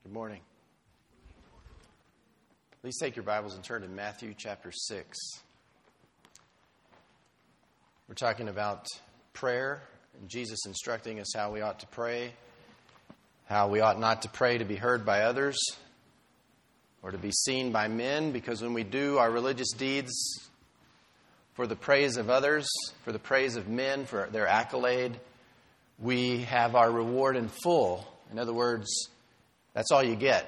Good morning. Please take your Bibles and turn to Matthew chapter 6. We're talking about prayer, and Jesus instructing us how we ought to pray, how we ought not to pray to be heard by others or to be seen by men, because when we do our religious deeds for the praise of others, for the praise of men, for their accolade, we have our reward in full. In other words, that's all you get.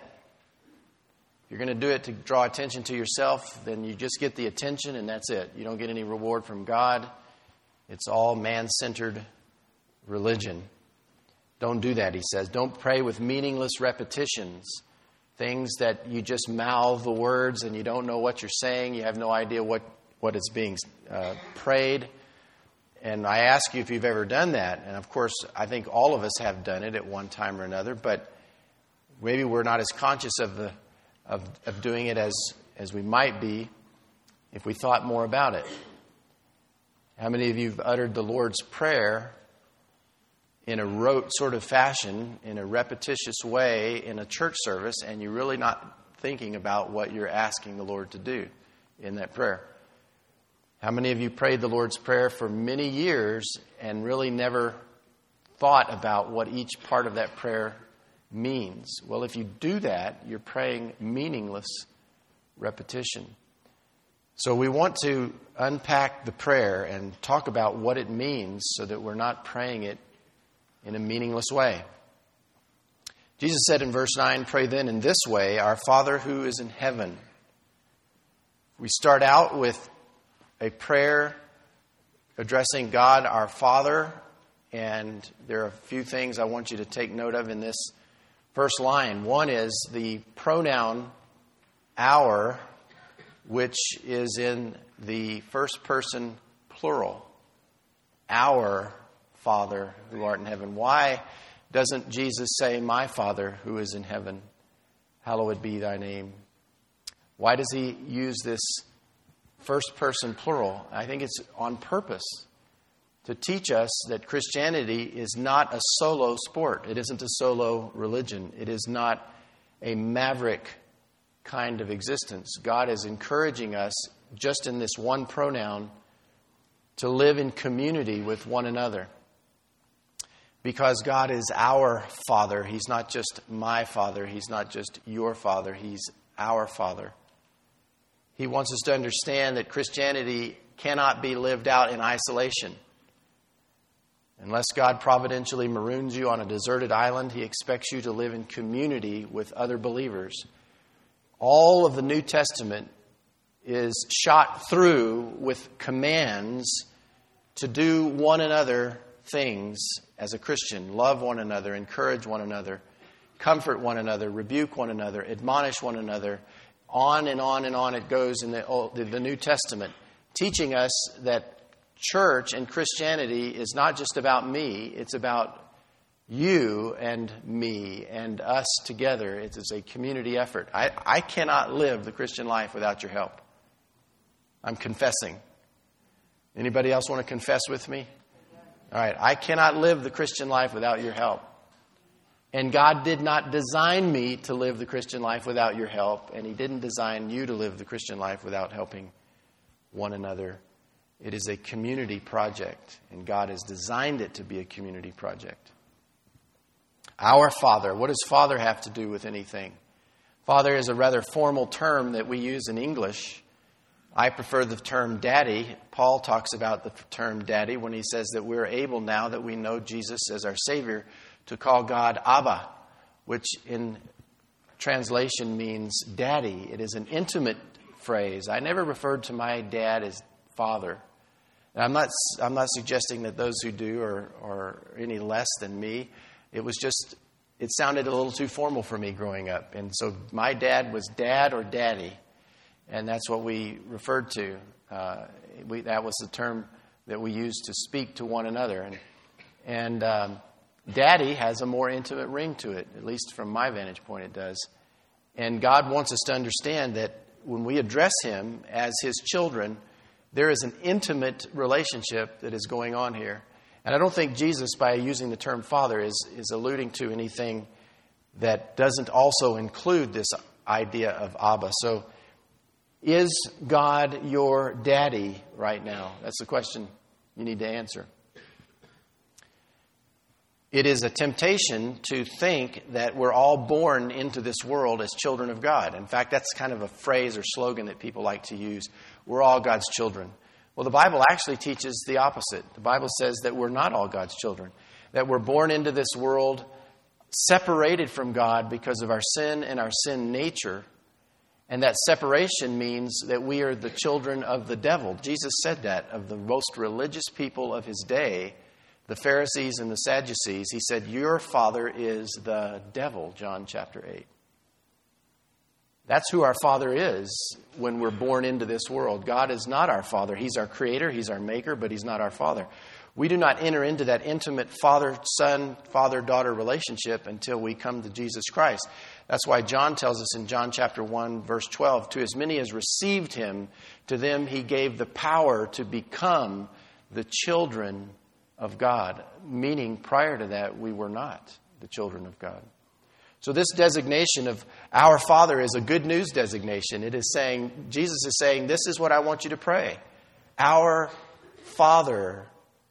If you're going to do it to draw attention to yourself, then you just get the attention and that's it. You don't get any reward from God. It's all man-centered religion. Don't do that, he says. Don't pray with meaningless repetitions. Things that you just mouth the words and you don't know what you're saying. You have no idea what is being prayed. And I ask you if you've ever done that. And of course, I think all of us have done it at one time or another. But maybe we're not as conscious of doing it as we might be if we thought more about it. How many of you have uttered the Lord's Prayer in a rote sort of fashion, in a repetitious way, in a church service, and you're really not thinking about what you're asking the Lord to do in that prayer? How many of you prayed the Lord's Prayer for many years and really never thought about what each part of that prayer means? Well, if you do that, you're praying meaningless repetition. So we want to unpack the prayer and talk about what it means so that we're not praying it in a meaningless way. Jesus said in verse 9, "Pray then in this way, Our Father who is in heaven." We start out with a prayer addressing God, our Father, and there are a few things I want you to take note of in this first line. One is the pronoun our, which is in the first person plural. Our Father who art in heaven. Why doesn't Jesus say, "My Father who is in heaven, hallowed be thy name"? Why does he use this first person plural? I think it's on purpose to teach us that Christianity is not a solo sport. It isn't a solo religion. It is not a maverick kind of existence. God is encouraging us, just in this one pronoun, to live in community with one another. Because God is our Father. He's not just my Father. He's not just your Father. He's our Father. He wants us to understand that Christianity cannot be lived out in isolation. Unless God providentially maroons you on a deserted island, He expects you to live in community with other believers. All of the New Testament is shot through with commands to do one another things as a Christian. Love one another, encourage one another, comfort one another, rebuke one another, admonish one another. On and on and on it goes in the New Testament, teaching us that church and Christianity is not just about me, it's about you and me and us together. It is a community effort. I cannot live the Christian life without your help. I'm confessing. Anybody else want to confess with me? All right, I cannot live the Christian life without your help. And God did not design me to live the Christian life without your help, and He didn't design you to live the Christian life without helping one another. It is a community project, and God has designed it to be a community project. Our Father. What does Father have to do with anything? Father is a rather formal term that we use in English. I prefer the term Daddy. Paul talks about the term Daddy when he says that we're able, now that we know Jesus as our Savior, to call God Abba, which in translation means daddy. It is an intimate phrase. I never referred to my dad as father. And I'm not suggesting that those who do are any less than me. It sounded a little too formal for me growing up. And so my dad was dad or daddy. And that's what we referred to. That was the term that we used to speak to one another. And Daddy has a more intimate ring to it, at least from my vantage point it does. And God wants us to understand that when we address Him as His children, there is an intimate relationship that is going on here. And I don't think Jesus, by using the term Father, is alluding to anything that doesn't also include this idea of Abba. So, is God your daddy right now? That's the question you need to answer. It is a temptation to think that we're all born into this world as children of God. In fact, that's kind of a phrase or slogan that people like to use. We're all God's children. Well, the Bible actually teaches the opposite. The Bible says that we're not all God's children, that we're born into this world separated from God because of our sin and our sin nature. And that separation means that we are the children of the devil. Jesus said that of the most religious people of his day, the Pharisees and the Sadducees. He said, your father is the devil, John chapter 8. That's who our Father is when we're born into this world. God is not our Father. He's our Creator, He's our Maker, but He's not our Father. We do not enter into that intimate father-son, father-daughter relationship until we come to Jesus Christ. That's why John tells us in John chapter 1, verse 12, to as many as received Him, to them He gave the power to become the children of God. Meaning, prior to that, we were not the children of God. So this designation of our Father is a good news designation. It is saying, Jesus is saying, this is what I want you to pray. Our Father,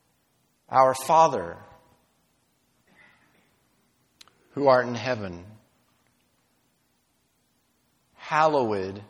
who art in heaven, hallowed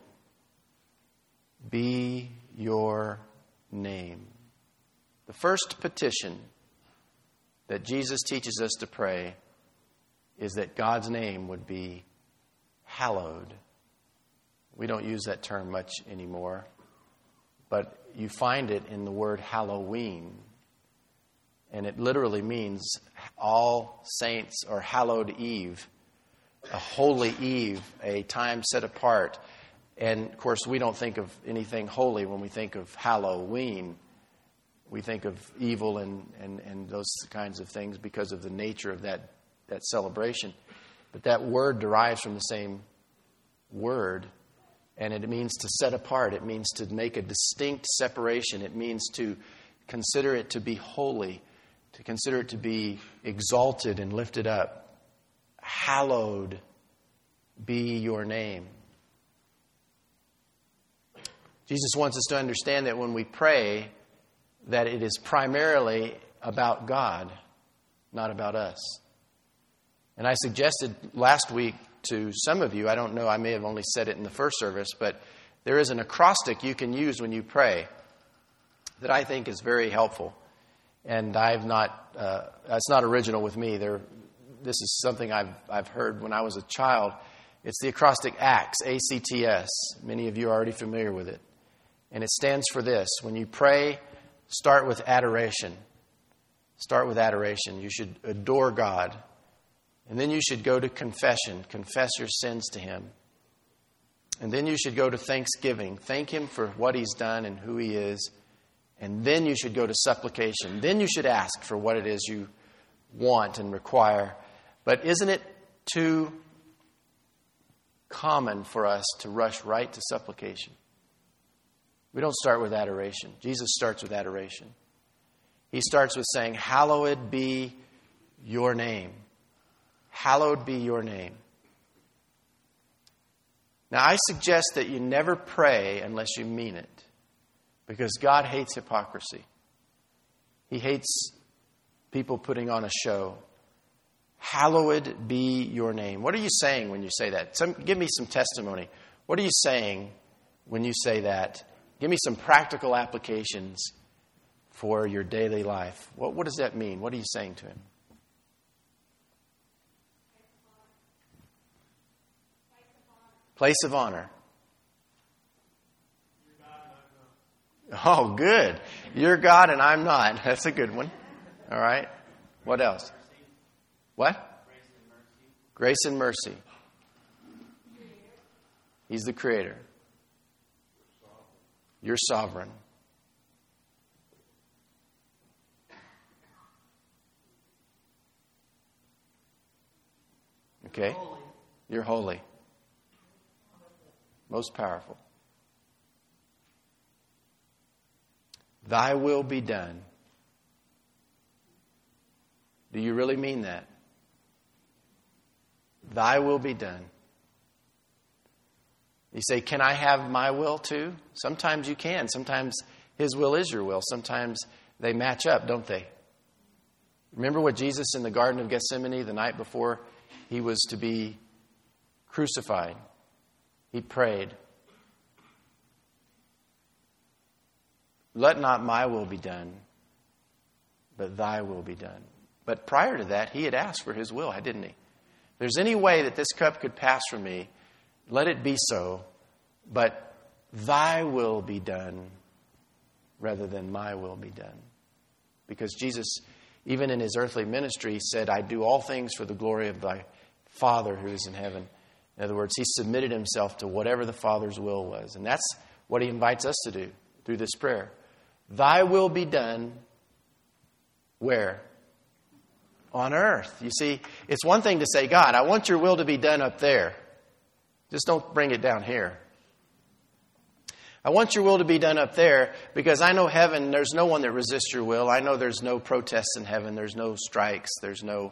be your name. The first petition that Jesus teaches us to pray is that God's name would be hallowed. We don't use that term much anymore, but you find it in the word Halloween. And it literally means all saints or hallowed eve, a holy eve, a time set apart. And of course, we don't think of anything holy when we think of Halloween. We think of evil and those kinds of things because of the nature of that celebration. But that word derives from the same word, and it means to set apart. It means to make a distinct separation. It means to consider it to be holy, to consider it to be exalted and lifted up. Hallowed be your name. Jesus wants us to understand that when we pray, that it is primarily about God, not about us. And I suggested last week to some of you, I don't know, I may have only said it in the first service, but there is an acrostic you can use when you pray that I think is very helpful. And that's not original with me. This is something I've heard when I was a child. It's the acrostic ACTS, A-C-T-S. Many of you are already familiar with it. And it stands for this. When you pray, start with adoration. Start with adoration. You should adore God. And then you should go to confession. Confess your sins to Him. And then you should go to thanksgiving. Thank Him for what He's done and who He is. And then you should go to supplication. Then you should ask for what it is you want and require. But isn't it too common for us to rush right to supplication? We don't start with adoration. Jesus starts with adoration. He starts with saying, hallowed be your name. Hallowed be your name. Now, I suggest that you never pray unless you mean it, because God hates hypocrisy. He hates people putting on a show. Hallowed be your name. What are you saying when you say that? Give me some testimony. What are you saying when you say that? Give me some practical applications for your daily life. What does that mean? What are you saying to Him? Place of honor. Oh, good. You're God and I'm not. That's a good one. All right. What else? What? Grace and mercy. He's the Creator. You're sovereign. Okay? You're holy. Most powerful. Thy will be done. Do you really mean that? thy will be done. You say, can I have my will too? Sometimes you can. Sometimes his will is your will. Sometimes they match up, don't they? Remember what Jesus in the Garden of Gethsemane, the night before he was to be crucified, he prayed, let not my will be done, but thy will be done. But prior to that, he had asked for his will, didn't he? If there's any way that this cup could pass from me, let it be so, but thy will be done rather than my will be done. Because Jesus, even in his earthly ministry, said, I do all things for the glory of thy Father who is in heaven. In other words, he submitted himself to whatever the Father's will was. And that's what he invites us to do through this prayer. Thy will be done where? On earth. You see, it's one thing to say, God, I want your will to be done up there. Just don't bring it down here. I want your will to be done up there because I know heaven, there's no one that resists your will. I know there's no protests in heaven. There's no strikes. There's no,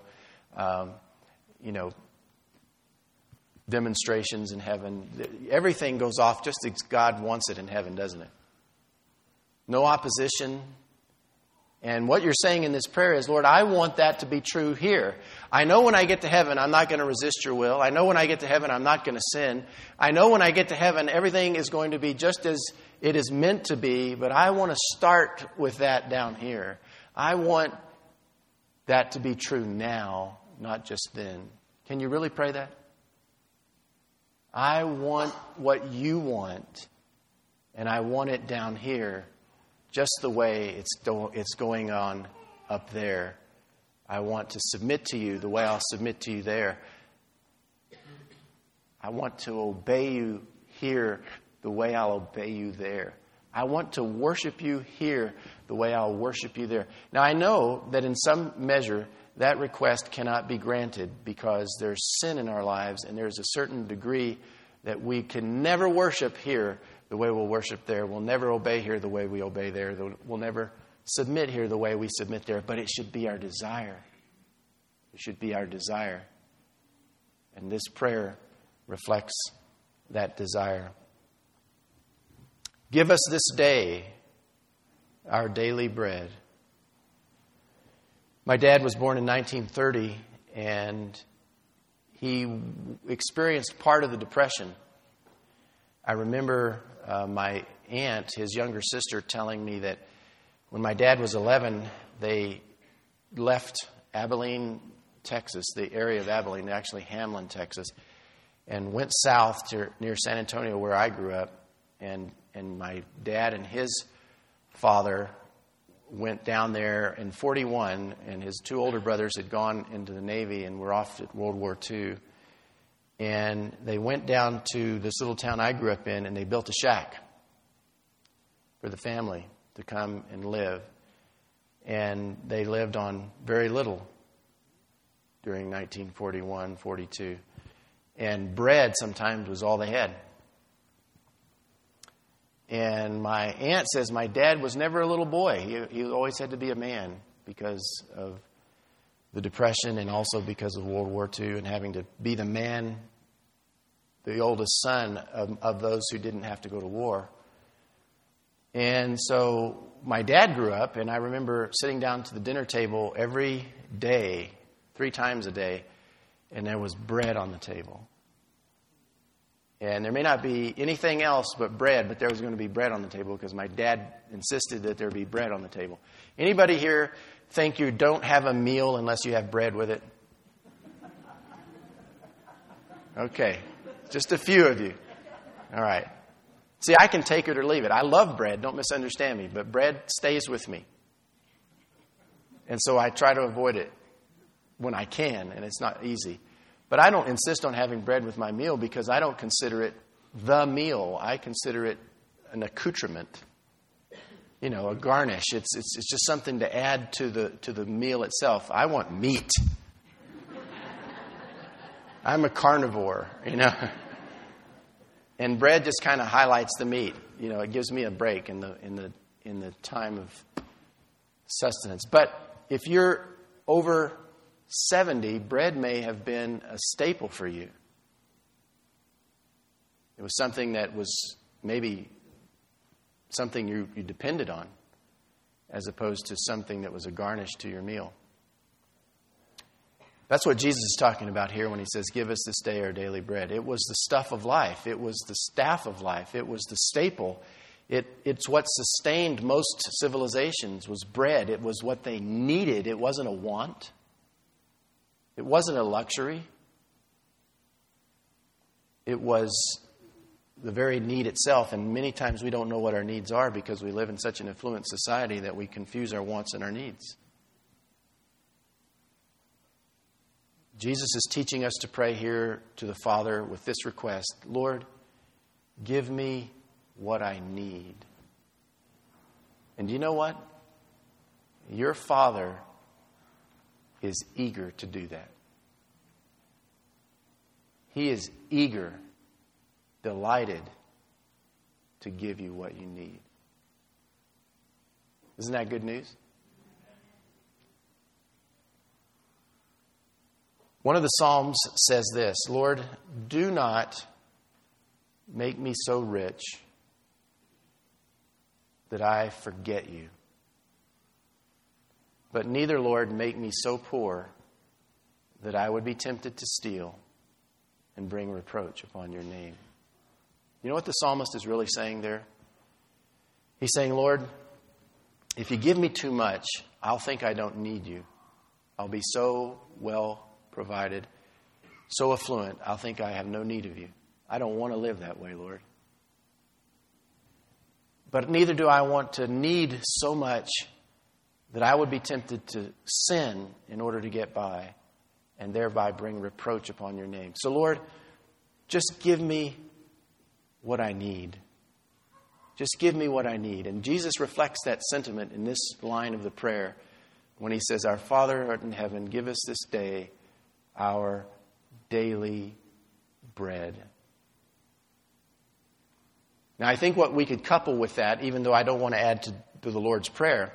demonstrations in heaven. Everything goes off just as God wants it in heaven, doesn't it? No opposition. And what you're saying in this prayer is, Lord, I want that to be true here. I know when I get to heaven, I'm not going to resist your will. I know when I get to heaven, I'm not going to sin. I know when I get to heaven, everything is going to be just as it is meant to be, but I want to start with that down here. I want that to be true now, not just then. Can you really pray that? I want what you want, and I want it down here just the way it's going on up there. I want to submit to you the way I'll submit to you there. I want to obey you here the way I'll obey you there. I want to worship you here the way I'll worship you there. Now, I know that in some measure that request cannot be granted because there's sin in our lives and there's a certain degree that we can never worship here the way we'll worship there. We'll never obey here the way we obey there. We'll never submit here the way we submit there. But it should be our desire. It should be our desire. And this prayer reflects that desire. Give us this day our daily bread. My dad was born in 1930, and he experienced part of the Depression. I remember my aunt, his younger sister, telling me that when my dad was 11, they left Abilene, Texas, the area of Abilene, actually Hamlin, Texas, and went south to near San Antonio, where I grew up. And my dad and his father went down there in 41, and his two older brothers had gone into the Navy and were off at World War II. And they went down to this little town I grew up in, and they built a shack for the family to come and live. And they lived on very little during 1941, 42. And bread sometimes was all they had. And my aunt says my dad was never a little boy. He always had to be a man because of the Depression and also because of World War II and having to be the man, the oldest son of those who didn't have to go to war. And so my dad grew up, and I remember sitting down to the dinner table every day, 3 times a day, and there was bread on the table. And there may not be anything else but bread, but there was going to be bread on the table because my dad insisted that there be bread on the table. Anybody here think you don't have a meal unless you have bread with it? Okay. Just a few of you. All right. See, I can take it or leave it. I love bread. Don't misunderstand me. But bread stays with me. And so I try to avoid it when I can, and it's not easy. But I don't insist on having bread with my meal because I don't consider it the meal. I consider it an accoutrement, a garnish. It's just something to add to the meal itself. I want meat. I'm a carnivore, And bread just kind of highlights the meat. It gives me a break in the time of sustenance. But if you're over 70, bread may have been a staple for you. It was something that was maybe something you depended on, as opposed to something that was a garnish to your meal. That's what Jesus is talking about here when he says, give us this day our daily bread. It was the stuff of life. It was the staff of life. It was the staple. It's what sustained most civilizations was bread. It was what they needed. It wasn't a want. It wasn't a luxury. It was the very need itself. And many times we don't know what our needs are because we live in such an affluent society that we confuse our wants and our needs. Jesus is teaching us to pray here to the Father with this request: Lord, give me what I need. And you know what? Your Father is eager to do that. He is eager, delighted to give you what you need. Isn't that good news? One of the Psalms says this: Lord, do not make me so rich that I forget you. But neither, Lord, make me so poor that I would be tempted to steal and bring reproach upon your name. You know what the psalmist is really saying there? He's saying, Lord, if you give me too much, I'll think I don't need you. I'll be so well provided, so affluent, I'll think I have no need of you. I don't want to live that way, Lord. But neither do I want to need so much that I would be tempted to sin in order to get by and thereby bring reproach upon your name. So, Lord, just give me what I need. Just give me what I need. And Jesus reflects that sentiment in this line of the prayer when he says, Our Father who art in heaven, give us this day our daily bread. Now, I think what we could couple with that, even though I don't want to add to the Lord's Prayer,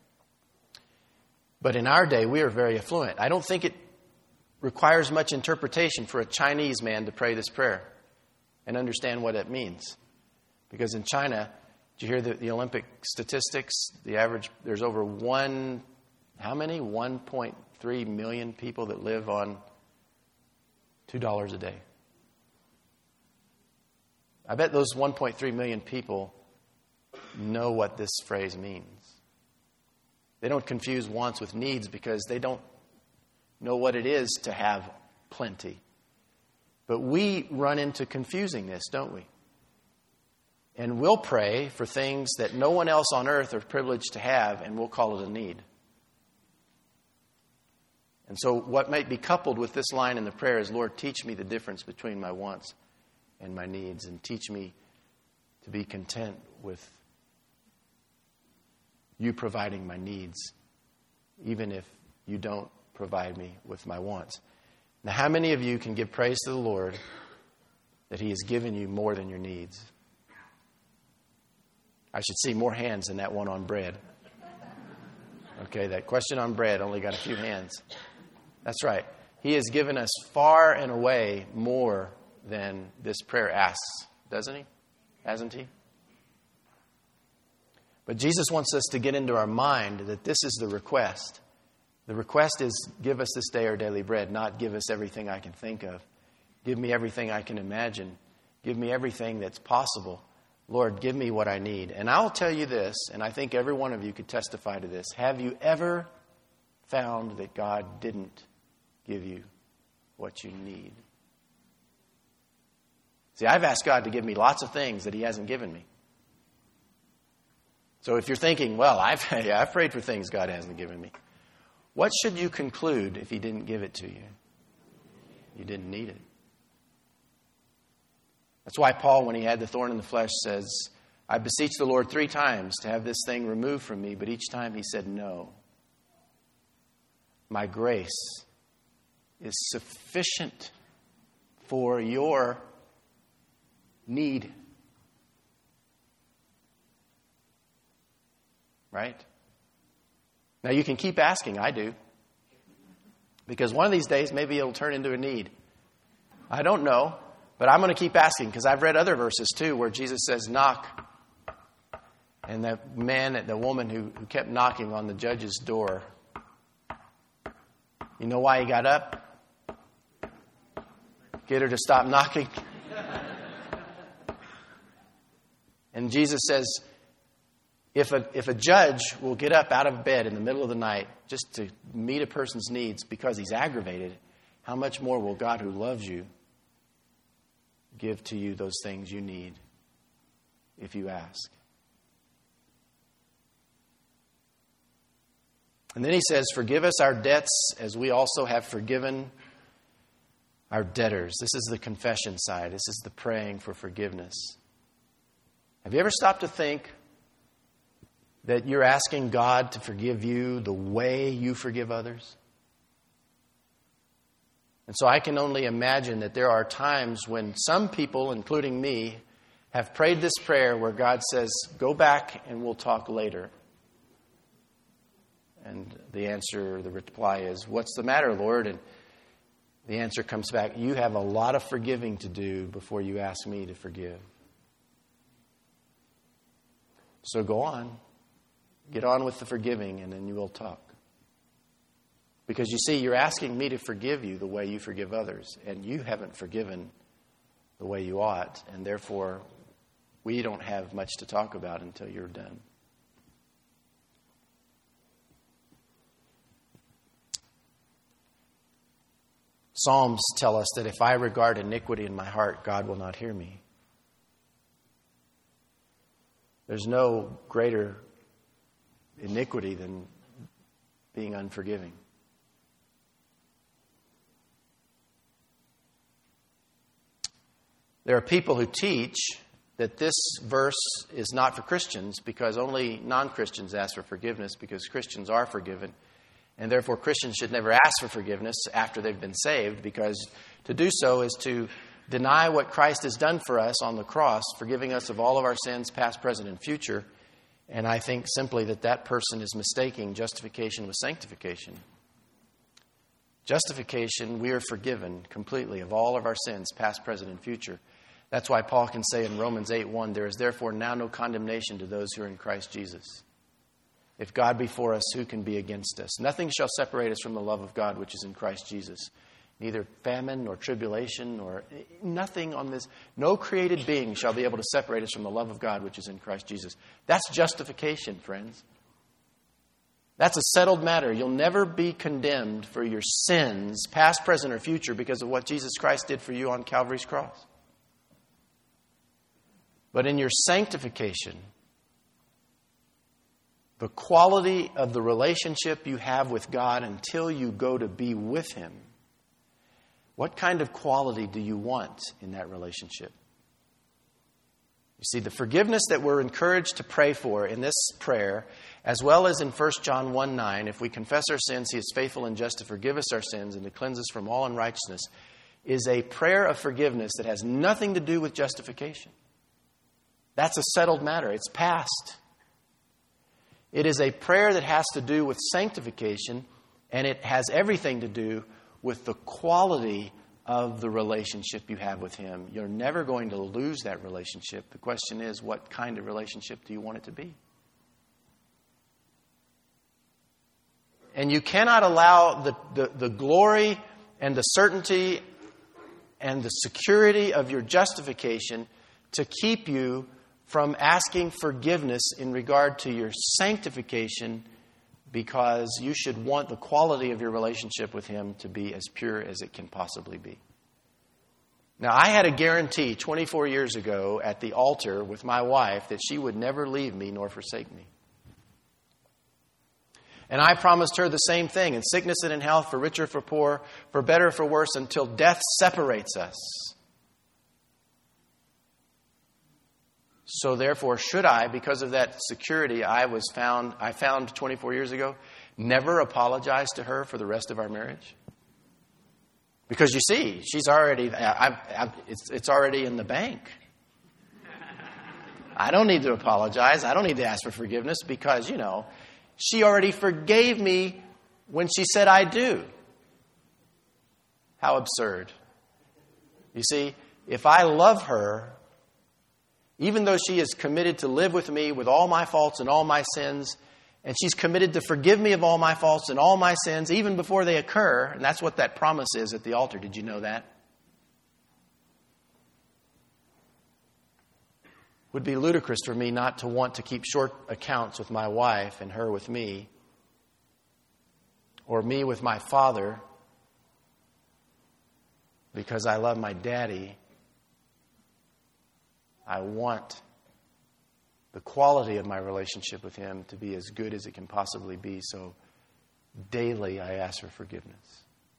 but in our day, we are very affluent. I don't think it requires much interpretation for a Chinese man to pray this prayer and understand what it means. Because in China, did you hear the Olympic statistics? The average, there's over 1.3 million people that live on $2 a day. I bet those 1.3 million people know what this phrase means. They don't confuse wants with needs because they don't know what it is to have plenty. But we run into confusing this, don't we? And we'll pray for things that no one else on earth are privileged to have, and we'll call it a need. And so what might be coupled with this line in the prayer is, Lord, teach me the difference between my wants and my needs, and teach me to be content with you providing my needs, even if you don't provide me with my wants. Now, how many of you can give praise to the Lord that He has given you more than your needs? I should see more hands than that one on bread. Okay, that question on bread only got a few hands. That's right. He has given us far and away more than this prayer asks, doesn't He? Hasn't He? But Jesus wants us to get into our mind that this is the request. The request is, give us this day our daily bread, not give us everything I can think of. Give me everything I can imagine. Give me everything that's possible. Lord, give me what I need. And I'll tell you this, and I think every one of you could testify to this. Have you ever found that God didn't give you what you need? See, I've asked God to give me lots of things that He hasn't given me. So if you're thinking, well, I've prayed for things God hasn't given me, what should you conclude if He didn't give it to you? You didn't need it. That's why Paul, when he had the thorn in the flesh, says, I beseech the Lord 3 times to have this thing removed from me, but each time he said, no. My grace is sufficient for your need. Right? Now you can keep asking, I do. Because one of these days, maybe it'll turn into a need. I don't know, but I'm going to keep asking because I've read other verses too where Jesus says, knock. And that man, the woman who kept knocking on the judge's door, you know why he got up? Get her to stop knocking. And Jesus says, if a judge will get up out of bed in the middle of the night just to meet a person's needs because he's aggravated, how much more will God who loves you give to you those things you need if you ask? And then he says, forgive us our debts as we also have forgiven our debtors. This is the confession side. This is the praying for forgiveness. Have you ever stopped to think that you're asking God to forgive you the way you forgive others? And so I can only imagine that there are times when some people, including me, have prayed this prayer where God says, go back and we'll talk later. And the reply is, what's the matter, Lord? And the answer comes back, you have a lot of forgiving to do before you ask me to forgive. So go on. Get on with the forgiving, and then you will talk. Because you see, you're asking me to forgive you the way you forgive others, and you haven't forgiven the way you ought, and therefore we don't have much to talk about until you're done. Psalms tell us that if I regard iniquity in my heart, God will not hear me. There's no greater iniquity than being unforgiving. There are people who teach that this verse is not for Christians because only non-Christians ask for forgiveness because Christians are forgiven. And therefore Christians should never ask for forgiveness after they've been saved, because to do so is to deny what Christ has done for us on the cross, forgiving us of all of our sins, past, present, and future. And I think simply that person is mistaking justification with sanctification. Justification, we are forgiven completely of all of our sins, past, present, and future. That's why Paul can say in Romans 8:1, there is therefore now no condemnation to those who are in Christ Jesus. If God be for us, who can be against us? Nothing shall separate us from the love of God which is in Christ Jesus. Neither famine nor tribulation nor nothing on this. No created being shall be able to separate us from the love of God which is in Christ Jesus. That's justification, friends. That's a settled matter. You'll never be condemned for your sins, past, present, or future, because of what Jesus Christ did for you on Calvary's cross. But in your sanctification, the quality of the relationship you have with God until you go to be with Him, what kind of quality do you want in that relationship? You see, the forgiveness that we're encouraged to pray for in this prayer, as well as in 1 John 1:9, if we confess our sins, He is faithful and just to forgive us our sins and to cleanse us from all unrighteousness, is a prayer of forgiveness that has nothing to do with justification. That's a settled matter. It's past. It is a prayer that has to do with sanctification, and it has everything to do with the quality of the relationship you have with Him. You're never going to lose that relationship. The question is, what kind of relationship do you want it to be? And you cannot allow the glory and the certainty and the security of your justification to keep you from asking forgiveness in regard to your sanctification, because you should want the quality of your relationship with Him to be as pure as it can possibly be. Now, I had a guarantee 24 years ago at the altar with my wife that she would never leave me nor forsake me. And I promised her the same thing, in sickness and in health, for richer, for poor, for better, for worse, until death separates us. So therefore, should I, because of that security I found 24 years ago, never apologize to her for the rest of our marriage? Because you see, she's already, it's already in the bank. I don't need to apologize. I don't need to ask for forgiveness because, she already forgave me when she said I do. How absurd. You see, if I love her, even though she is committed to live with me with all my faults and all my sins, and she's committed to forgive me of all my faults and all my sins, even before they occur, and that's what that promise is at the altar. Did you know that? It would be ludicrous for me not to want to keep short accounts with my wife and her with me, or me with my father, because I love my daddy. I want the quality of my relationship with him to be as good as it can possibly be. So daily I ask for forgiveness.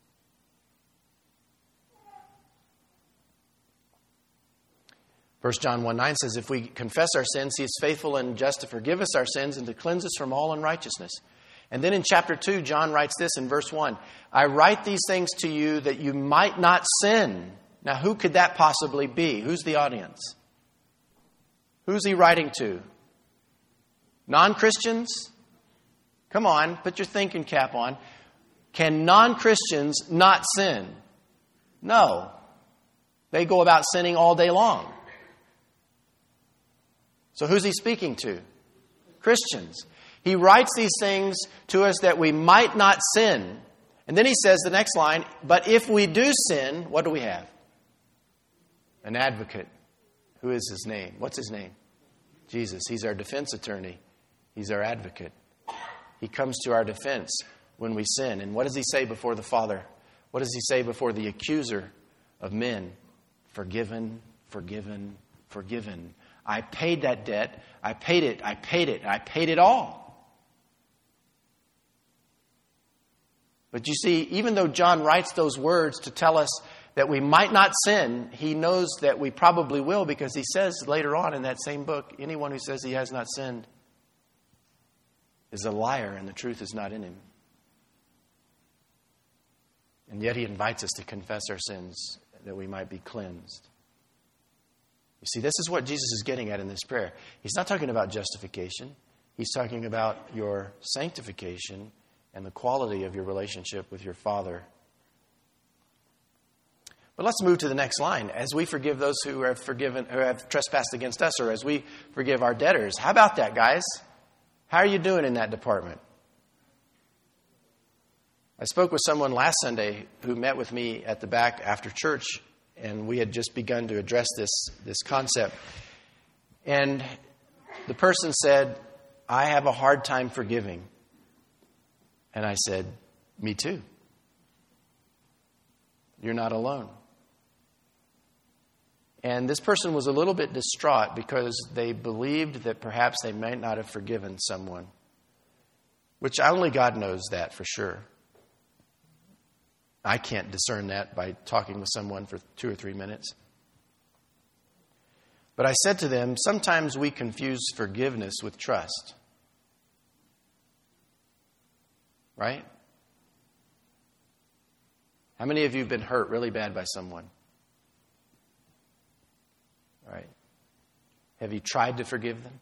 1 John 1:9 says, if we confess our sins, He is faithful and just to forgive us our sins and to cleanse us from all unrighteousness. And then in chapter 2, John writes this in verse 1, I write these things to you that you might not sin. Now, who could that possibly be? Who's the audience? Who's he writing to? Non-Christians? Come on, put your thinking cap on. Can non-Christians not sin? No. They go about sinning all day long. So who's he speaking to? Christians. He writes these things to us that we might not sin. And then he says the next line, but if we do sin, what do we have? An advocate. Who is his name? What's his name? Jesus. He's our defense attorney. He's our advocate. He comes to our defense when we sin. And what does he say before the Father? What does he say before the accuser of men? Forgiven, forgiven, forgiven. I paid that debt. I paid it. I paid it. I paid it all. But you see, even though John writes those words to tell us that we might not sin, he knows that we probably will, because he says later on in that same book, anyone who says he has not sinned is a liar and the truth is not in him. And yet he invites us to confess our sins that we might be cleansed. You see, this is what Jesus is getting at in this prayer. He's not talking about justification. He's talking about your sanctification and the quality of your relationship with your Father. But let's move to the next line. As we forgive those who have trespassed against us, or as we forgive our debtors. How about that, guys? How are you doing in that department? I spoke with someone last Sunday who met with me at the back after church, and we had just begun to address this concept. And the person said, I have a hard time forgiving. And I said, me too. You're not alone. And this person was a little bit distraught because they believed that perhaps they might not have forgiven someone, which only God knows that for sure. I can't discern that by talking with someone for 2 or 3 minutes. But I said to them, sometimes we confuse forgiveness with trust. Right? How many of you have been hurt really bad by someone? Right? Have you tried to forgive them?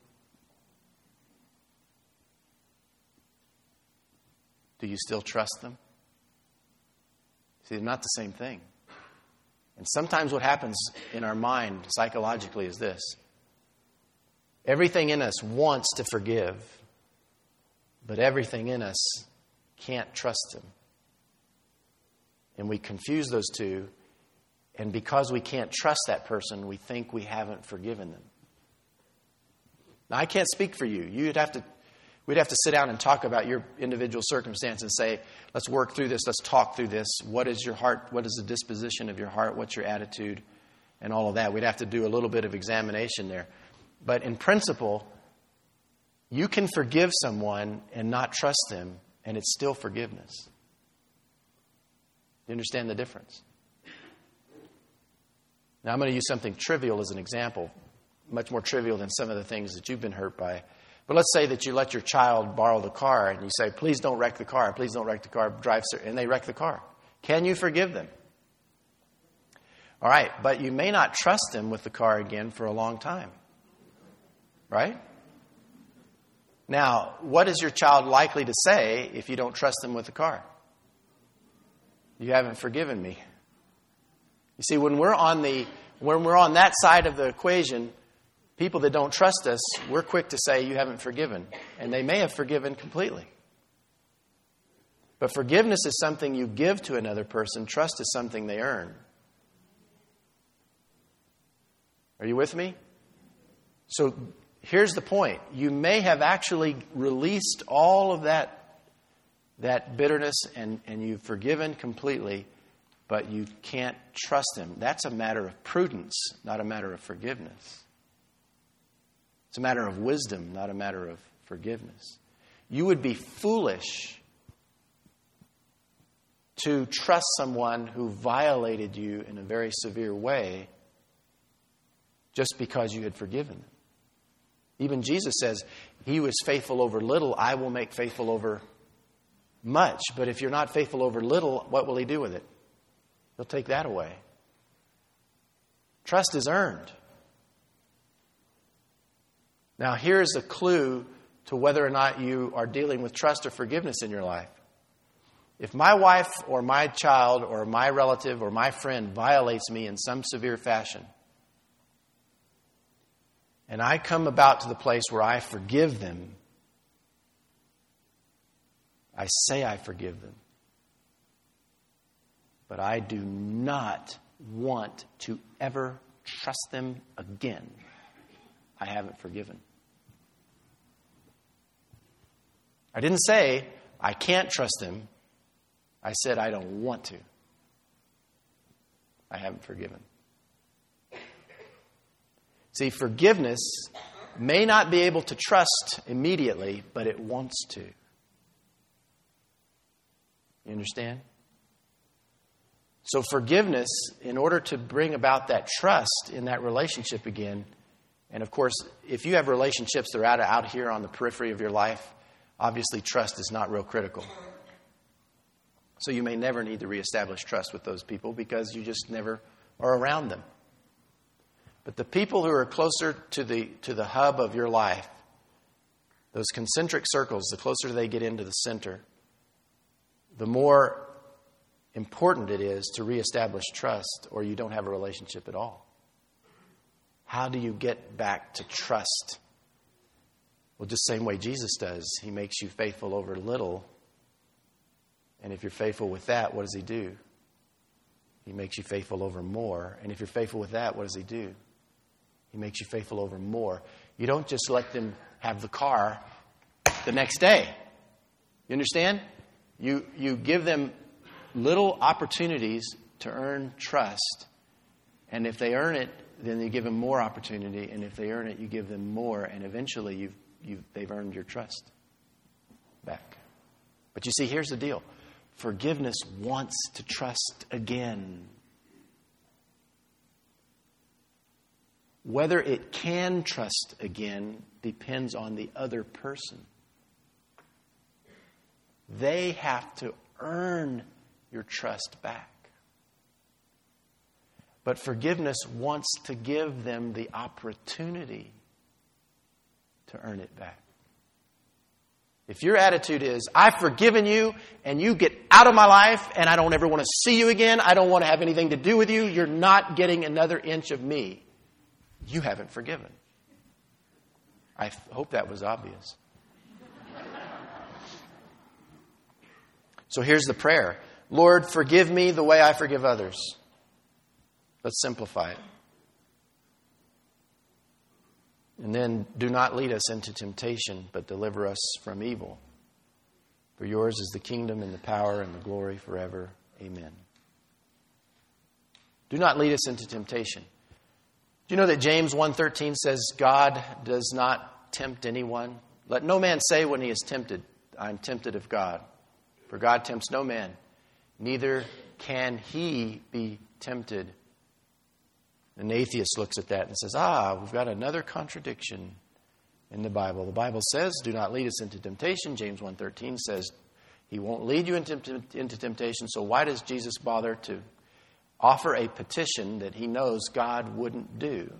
Do you still trust them? See, they're not the same thing. And sometimes what happens in our mind psychologically is this. Everything in us wants to forgive, but everything in us can't trust him. And we confuse those two, and because we can't trust that person, we think we haven't forgiven them. Now, I can't speak for you. We'd have to sit down and talk about your individual circumstance and say, let's work through this, let's talk through this. What is your heart? What is the disposition of your heart? What's your attitude? And all of that. We'd have to do a little bit of examination there. But in principle, you can forgive someone and not trust them, and it's still forgiveness. You understand the difference? Now, I'm going to use something trivial as an example, much more trivial than some of the things that you've been hurt by. But let's say that you let your child borrow the car, and you say, please don't wreck the car, please don't wreck the car, and they wreck the car. Can you forgive them? All right, but you may not trust them with the car again for a long time. Right? Now, what is your child likely to say if you don't trust them with the car? You haven't forgiven me. You see, when we're on that side of the equation, people that don't trust us, we're quick to say, you haven't forgiven. And they may have forgiven completely. But forgiveness is something you give to another person. Trust is something they earn. Are you with me? So here's the point. You may have actually released all of that bitterness and you've forgiven completely, but you can't trust them. That's a matter of prudence, not a matter of forgiveness. It's a matter of wisdom, not a matter of forgiveness. You would be foolish to trust someone who violated you in a very severe way just because you had forgiven them. Even Jesus says, he who is faithful over little, I will make faithful over much. But if you're not faithful over little, what will he do with it? He'll take that away. Trust is earned. Now, here's a clue to whether or not you are dealing with trust or forgiveness in your life. If my wife or my child or my relative or my friend violates me in some severe fashion, and I come about to the place where I forgive them, I say I forgive them, but I do not want to ever trust them again, I haven't forgiven. I didn't say I can't trust them. I said I don't want to. I haven't forgiven. See, forgiveness may not be able to trust immediately, but it wants to. You understand? So forgiveness, in order to bring about that trust in that relationship again, and of course, if you have relationships that are out here on the periphery of your life, obviously trust is not real critical. So you may never need to reestablish trust with those people because you just never are around them. But the people who are closer to the hub of your life, those concentric circles, the closer they get into the center, the more important it is to reestablish trust, or you don't have a relationship at all. How do you get back to trust? Well, just the same way Jesus does. He makes you faithful over little. And if you're faithful with that, what does he do? He makes you faithful over more. And if you're faithful with that, what does he do? He makes you faithful over more. You don't just let them have the car the next day. You understand? You give them little opportunities to earn trust. And if they earn it, then you give them more opportunity. And if they earn it, you give them more. And eventually they've earned your trust back. But you see, here's the deal. Forgiveness wants to trust again. Whether it can trust again depends on the other person. They have to earn your trust back. But forgiveness wants to give them the opportunity to earn it back. If your attitude is, I've forgiven you and you get out of my life and I don't ever want to see you again, I don't want to have anything to do with you, you're not getting another inch of me. You haven't forgiven. I hope that was obvious. So here's the prayer. Lord, forgive me the way I forgive others. Let's simplify it. And then, do not lead us into temptation, but deliver us from evil. For yours is the kingdom and the power and the glory forever. Amen. Do not lead us into temptation. Do you know that James 1:13 says God does not tempt anyone? Let no man say when he is tempted, I'm tempted of God. For God tempts no man, neither can he be tempted. An atheist looks at that and says, we've got another contradiction in the Bible. The Bible says, do not lead us into temptation. James 1:13 says, he won't lead you into temptation. So why does Jesus bother to offer a petition that he knows God wouldn't do?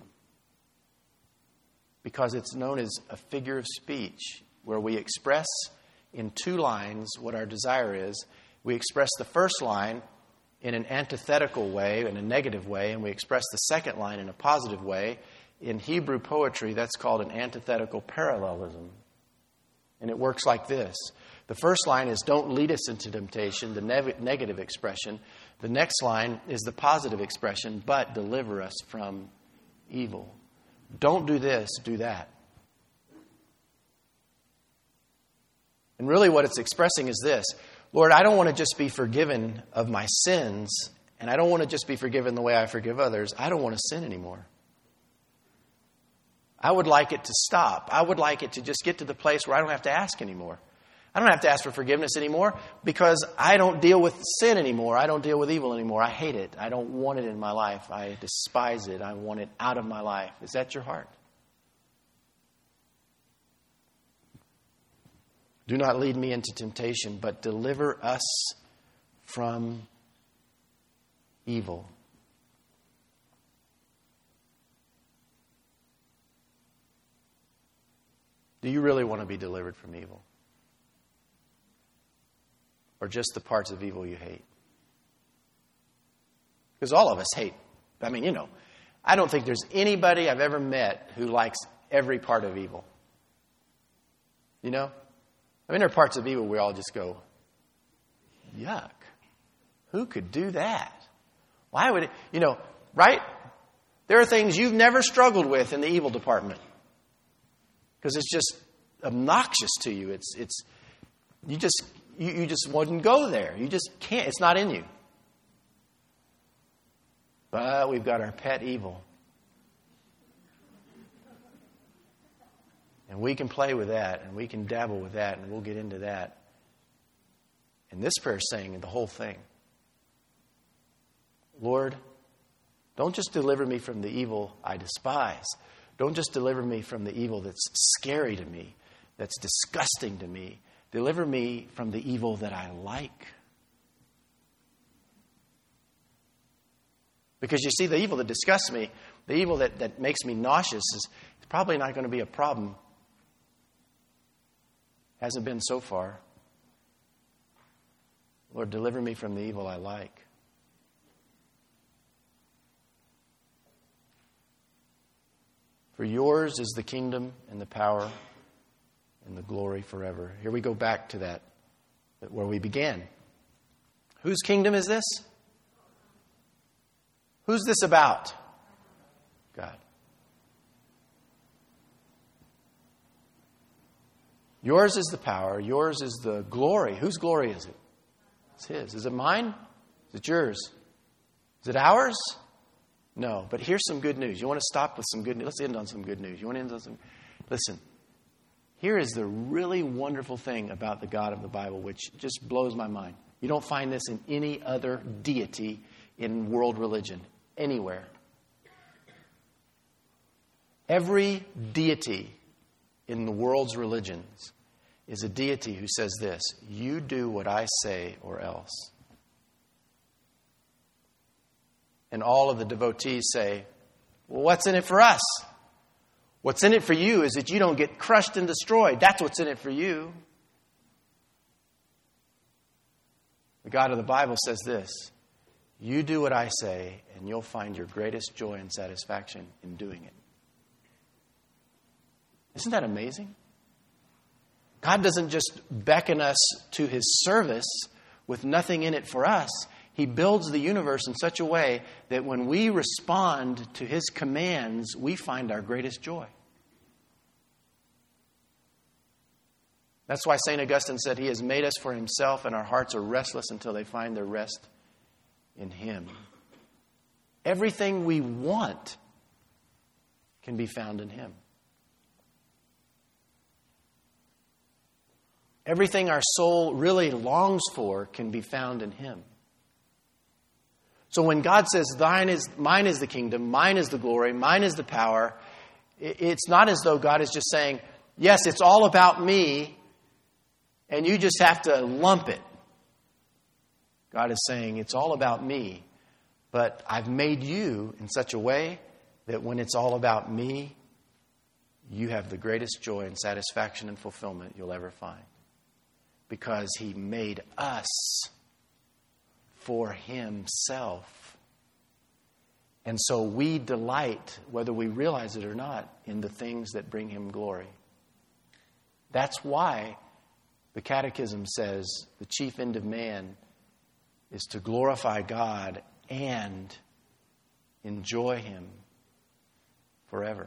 Because it's known as a figure of speech, where we express in two lines what our desire is. We express the first line in an antithetical way, in a negative way, and we express the second line in a positive way. In Hebrew poetry, that's called an antithetical parallelism. And it works like this. The first line is, don't lead us into temptation, the negative expression. The next line is the positive expression, but deliver us from evil. Don't do this, do that. And really what it's expressing is this. Lord, I don't want to just be forgiven of my sins, and I don't want to just be forgiven the way I forgive others. I don't want to sin anymore. I would like it to stop. I would like it to just get to the place where I don't have to ask anymore. I don't have to ask for forgiveness anymore because I don't deal with sin anymore. I don't deal with evil anymore. I hate it. I don't want it in my life. I despise it. I want it out of my life. Is that your heart? Do not lead me into temptation, but deliver us from evil. Do you really want to be delivered from evil? Or just the parts of evil you hate? Because all of us hate. I mean, I don't think there's anybody I've ever met who likes every part of evil. I mean, there are parts of evil we all just go, yuck. Who could do that? Why would it, right? There are things you've never struggled with in the evil department. Because it's just obnoxious to you. You just wouldn't go there. You just can't. It's not in you. But we've got our pet evil. And we can play with that, and we can dabble with that, and we'll get into that. And this prayer is saying the whole thing. Lord, don't just deliver me from the evil I despise. Don't just deliver me from the evil that's scary to me, that's disgusting to me. Deliver me from the evil that I like. Because you see, the evil that disgusts me, the evil that makes me nauseous is probably not going to be a problem. Hasn't been so far. Lord, deliver me from the evil I like. For yours is the kingdom and the power and the glory forever. Here we go back to that where we began. Whose kingdom is this? Who's this about? God. Yours is the power. Yours is the glory. Whose glory is it? It's His. Is it mine? Is it yours? Is it ours? No. But here's some good news. You want to stop with some good news? Let's end on some good news. You want to end on some? Listen. Here is the really wonderful thing about the God of the Bible, which just blows my mind. You don't find this in any other deity in world religion, anywhere. Every deity in the world's religions is a deity who says this: you do what I say or else. And all of the devotees say, well, what's in it for us? What's in it for you is that you don't get crushed and destroyed. That's what's in it for you. The God of the Bible says this: you do what I say, and you'll find your greatest joy and satisfaction in doing it. Isn't that amazing? God doesn't just beckon us to His service with nothing in it for us. He builds the universe in such a way that when we respond to His commands, we find our greatest joy. That's why St. Augustine said He has made us for Himself, and our hearts are restless until they find their rest in Him. Everything we want can be found in Him. Everything our soul really longs for can be found in Him. So when God says, mine is the kingdom, mine is the glory, mine is the power, it's not as though God is just saying, yes, it's all about me, and you just have to lump it. God is saying, it's all about me, but I've made you in such a way that when it's all about me, you have the greatest joy and satisfaction and fulfillment you'll ever find. Because He made us for himself. And so we delight, whether we realize it or not, in the things that bring him glory. That's why the Catechism says the chief end of man is to glorify God and enjoy him forever.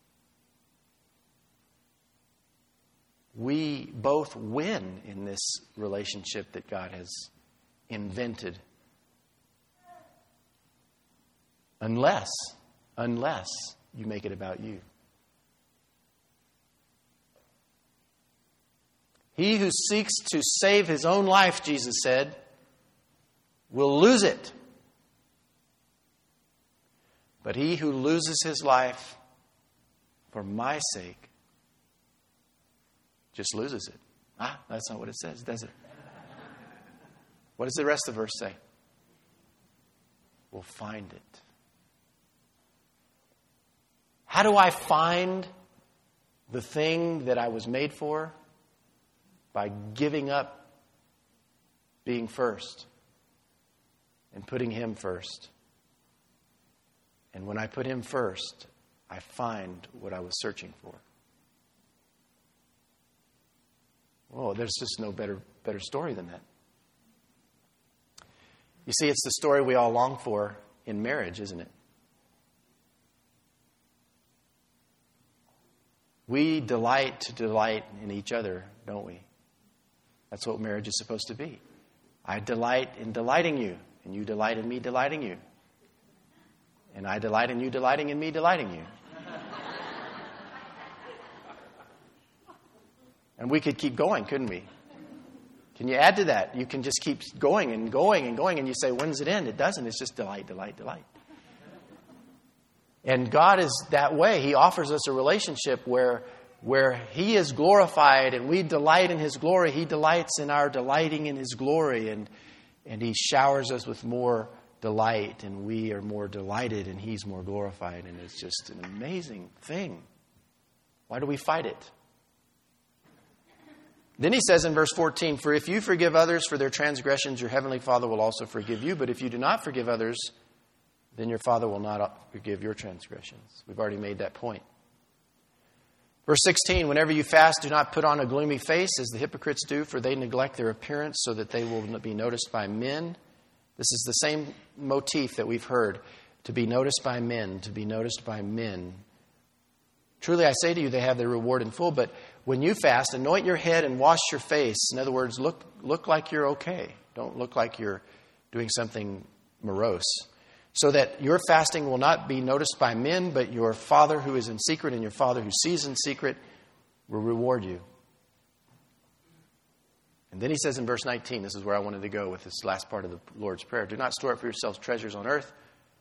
We both win in this relationship that God has invented. Unless you make it about you. He who seeks to save his own life, Jesus said, will lose it. But he who loses his life for my sake just loses it. That's not what it says, does it? What does the rest of the verse say? We'll find it. How do I find the thing that I was made for? By giving up being first and putting him first. And when I put him first, I find what I was searching for. Oh, there's just no better story than that. You see, it's the story we all long for in marriage, isn't it? We delight to delight in each other, don't we? That's what marriage is supposed to be. I delight in delighting you, and you delight in me delighting you. And I delight in you delighting in me delighting you. And we could keep going, couldn't we? Can you add to that? You can just keep going and going and going, and you say, when does it end? It doesn't. It's just delight, delight, delight. And God is that way. He offers us a relationship where he is glorified and we delight in his glory. He delights in our delighting in his glory. And he showers us with more delight. And we are more delighted and he's more glorified. And it's just an amazing thing. Why do we fight it? Then he says in verse 14, for if you forgive others for their transgressions, your heavenly Father will also forgive you. But if you do not forgive others, then your Father will not forgive your transgressions. We've already made that point. Verse 16, whenever you fast, do not put on a gloomy face as the hypocrites do, for they neglect their appearance so that they will be noticed by men. This is the same motif that we've heard. To be noticed by men, to be noticed by men. Truly I say to you, they have their reward in full. But when you fast, anoint your head and wash your face. In other words, look like you're okay. Don't look like you're doing something morose. So that your fasting will not be noticed by men, but your Father who is in secret and your Father who sees in secret will reward you. And then he says in verse 19, this is where I wanted to go with this last part of the Lord's Prayer. Do not store up for yourselves treasures on earth,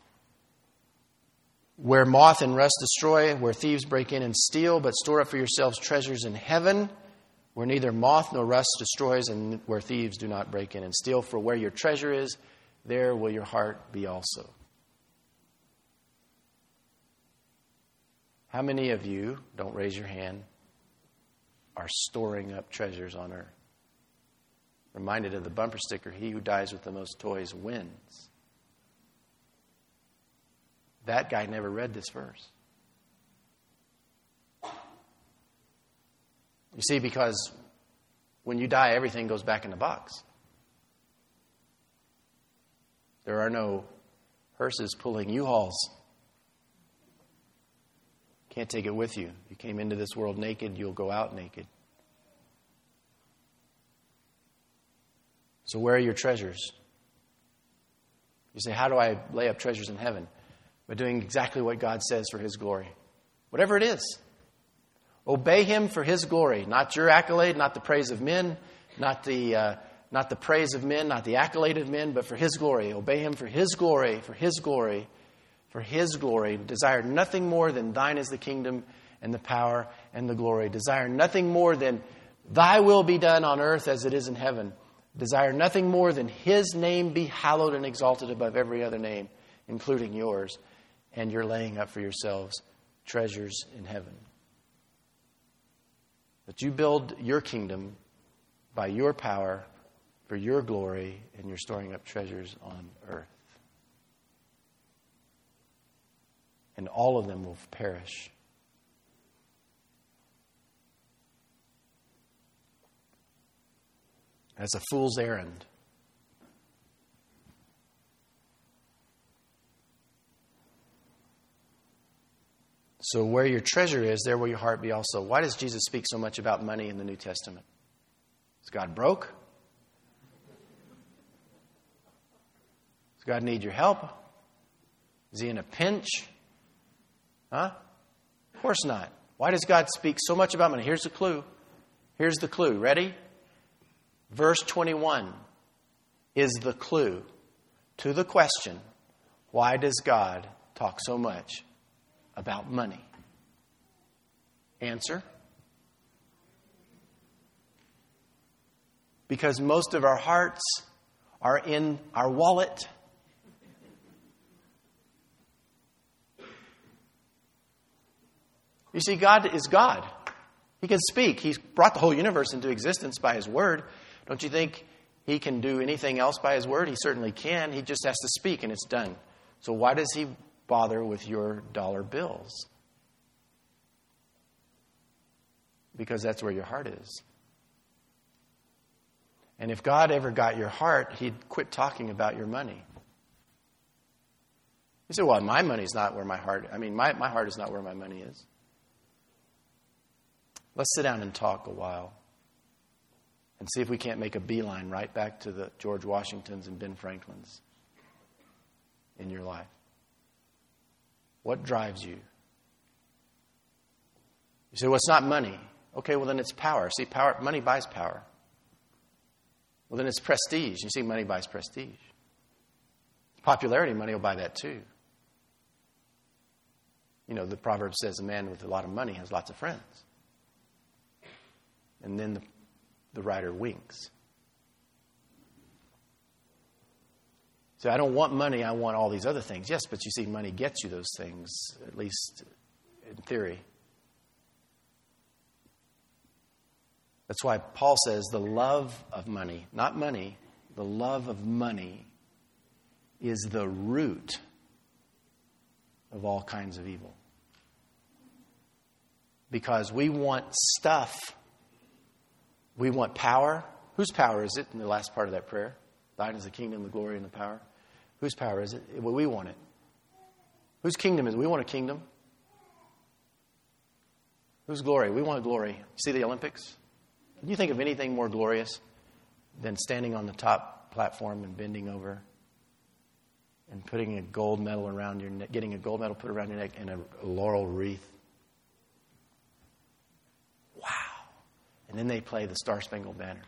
where moth and rust destroy, where thieves break in and steal, but store up for yourselves treasures in heaven, where neither moth nor rust destroys and where thieves do not break in and steal. For where your treasure is, there will your heart be also. How many of you, don't raise your hand, are storing up treasures on earth? Reminded of the bumper sticker, he who dies with the most toys wins. That guy never read this verse. You see, because when you die, everything goes back in the box. There are no hearses pulling U-Hauls. Can't take it with you. You came into this world naked, you'll go out naked. So where are your treasures? You say, how do I lay up treasures in heaven? By doing exactly what God says for his glory. Whatever it is. Obey him for his glory. Not your accolade, not the praise of men, not the praise of men, not the accolade of men, but for his glory. Obey him for his glory, for his glory, for his glory. Desire nothing more than thine is the kingdom and the power and the glory. Desire nothing more than thy will be done on earth as it is in heaven. Desire nothing more than his name be hallowed and exalted above every other name, including yours. And you're laying up for yourselves treasures in heaven. That you build your kingdom by your power for your glory, and you're storing up treasures on earth. And all of them will perish. That's a fool's errand. So where your treasure is, there will your heart be also. Why does Jesus speak so much about money in the New Testament? Is God broke? Does God need your help? Is he in a pinch? Huh? Of course not. Why does God speak so much about money? Here's the clue. Here's the clue. Ready? Verse 21 is the clue to the question, why does God talk so much about money? Answer. Because most of our hearts are in our wallet. You see, God is God. He can speak. He's brought the whole universe into existence by His Word. Don't you think He can do anything else by His Word? He certainly can. He just has to speak and it's done. So why does He bother with your dollar bills? Because that's where your heart is. And if God ever got your heart, He'd quit talking about your money. You say, well, my money's not where my heart... my heart is not where my money is. Let's sit down and talk a while and see if we can't make a beeline right back to the George Washingtons and Ben Franklins in your life. What drives you? You say, well, it's not money. Okay, well, then it's power. See, money buys power. Well, then it's prestige. You see, money buys prestige. Popularity, money will buy that too. You know, the proverb says a man with a lot of money has lots of friends. And then the writer winks. So I don't want money, I want all these other things. Yes, but you see, money gets you those things, at least in theory. That's why Paul says the love of money, not money, the love of money is the root of all kinds of evil. Because we want stuff. We want power. Whose power is it in the last part of that prayer? Thine is the kingdom, the glory, and the power. Whose power is it? Well, we want it. Whose kingdom is it? We want a kingdom. Whose glory? We want glory. See the Olympics? Can you think of anything more glorious than standing on the top platform and bending over and putting a gold medal around your neck, getting a gold medal put around your neck and a laurel wreath? Wow. And then they play the Star-Spangled Banner.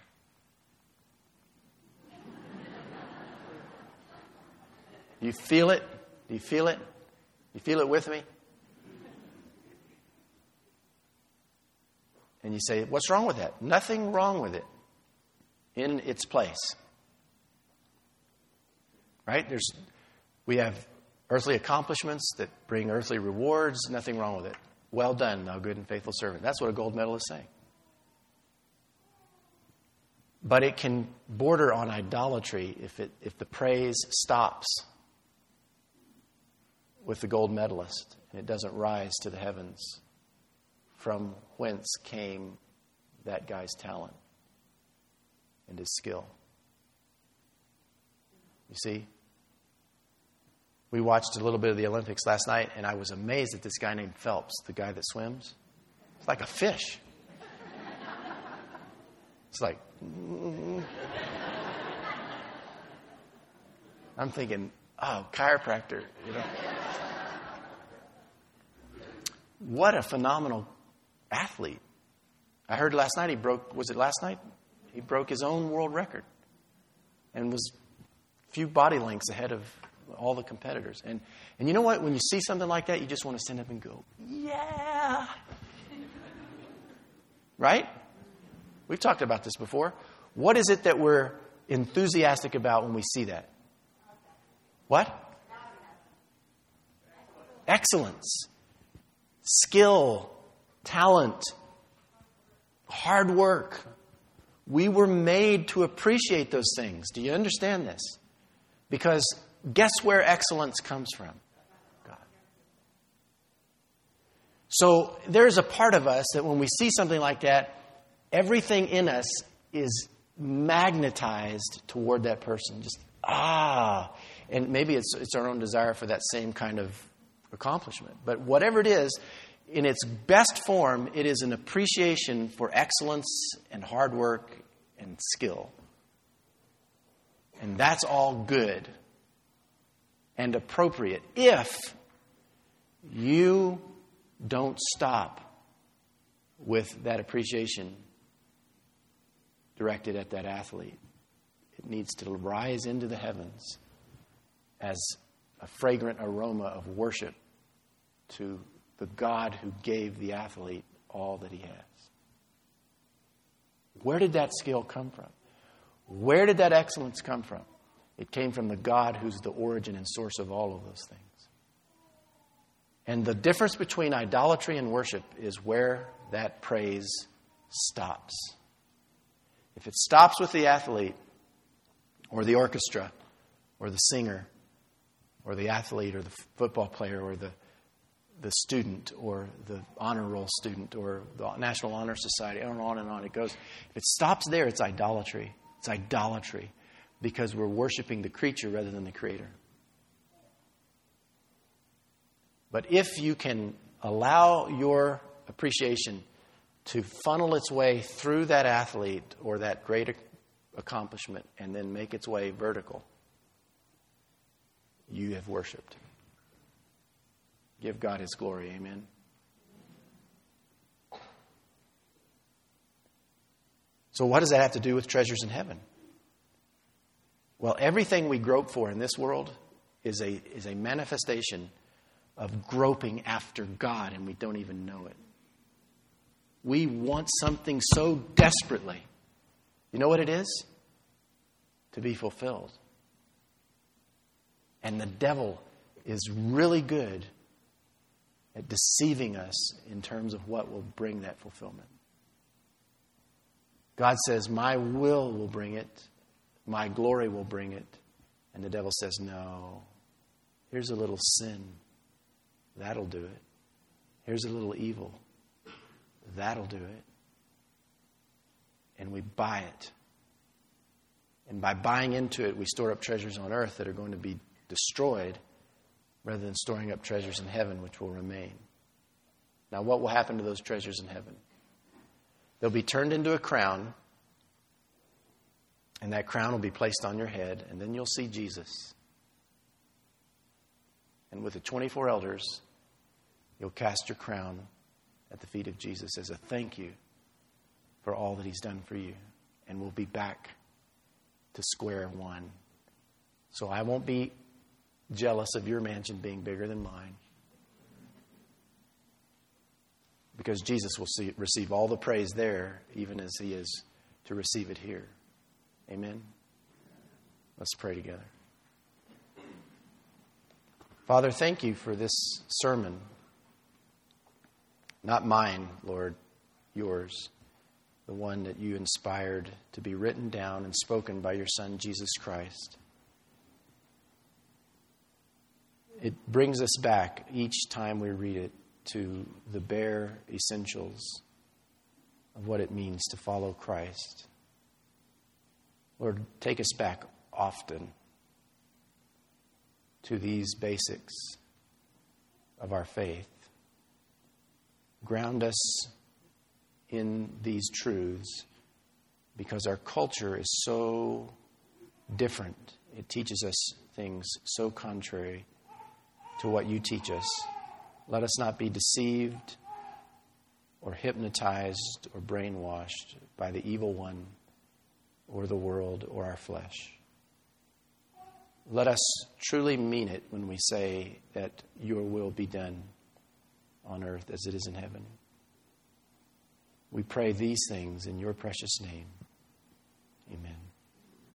Do you feel it? Do you feel it? You feel it with me? And you say, what's wrong with that? Nothing wrong with it in its place. Right? We have earthly accomplishments that bring earthly rewards. Nothing wrong with it. Well done, thou good and faithful servant. That's what a gold medal is saying. But it can border on idolatry if the praise stops with the gold medalist and it doesn't rise to the heavens from whence came that guy's talent and his skill. You see? We watched a little bit of the Olympics last night, and I was amazed at this guy named Phelps, the guy that swims. It's like a fish. It's like... I'm thinking, oh, chiropractor, you know. What a phenomenal athlete. I heard last night was it last night? He broke his own world record and was a few body lengths ahead of all the competitors. And you know what? When you see something like that, you just want to stand up and go, yeah. Right? We've talked about this before. What is it that we're enthusiastic about when we see that? What? Excellence. Skill. Talent. Hard work. We were made to appreciate those things. Do you understand this? Because guess where excellence comes from? God. So there's a part of us that when we see something like that, everything in us is magnetized toward that person. Just, and maybe it's our own desire for that same kind of accomplishment. But whatever it is, in its best form, it is an appreciation for excellence and hard work and skill. And that's all good and appropriate if you don't stop with that appreciation directed at that athlete. It needs to rise into the heavens as a fragrant aroma of worship to the God who gave the athlete all that he has. Where did that skill come from? Where did that excellence come from? It came from the God who's the origin and source of all of those things. And the difference between idolatry and worship is where that praise stops. If it stops with the athlete or the orchestra or the singer or the athlete or the football player or the student or the honor roll student or the National Honor Society, on and on it goes. If it stops there, it's idolatry. It's idolatry because we're worshiping the creature rather than the Creator. But if you can allow your appreciation to funnel its way through that athlete or that great accomplishment and then make its way vertical, you have worshiped. Give God His glory. Amen. So what does that have to do with treasures in heaven? Well, everything we grope for in this world is a manifestation of groping after God, and we don't even know it. We want something so desperately. You know what it is? To be fulfilled. And the devil is really good at deceiving us in terms of what will bring that fulfillment. God says, my will bring it. My glory will bring it. And the devil says, no. Here's a little sin. That'll do it. Here's a little evil. That'll do it. And we buy it. And by buying into it, we store up treasures on earth that are going to be destroyed rather than storing up treasures in heaven, which will remain. Now, what will happen to those treasures in heaven? They'll be turned into a crown, and that crown will be placed on your head, and then you'll see Jesus. And with the 24 elders, you'll cast your crown at the feet of Jesus as a thank you for all that He's done for you. And we'll be back to square one. So I won't be jealous of your mansion being bigger than mine. Because Jesus will receive all the praise there, even as He is to receive it here. Amen? Let's pray together. Father, thank you for this sermon. Not mine, Lord, yours. The one that you inspired to be written down and spoken by your Son, Jesus Christ. It brings us back each time we read it to the bare essentials of what it means to follow Christ. Lord, take us back often to these basics of our faith. Ground us in these truths because our culture is so different. It teaches us things so contrary to what you teach us. Let us not be deceived or hypnotized or brainwashed by the evil one or the world or our flesh. Let us truly mean it when we say that your will be done on earth as it is in heaven. We pray these things in your precious name. Amen.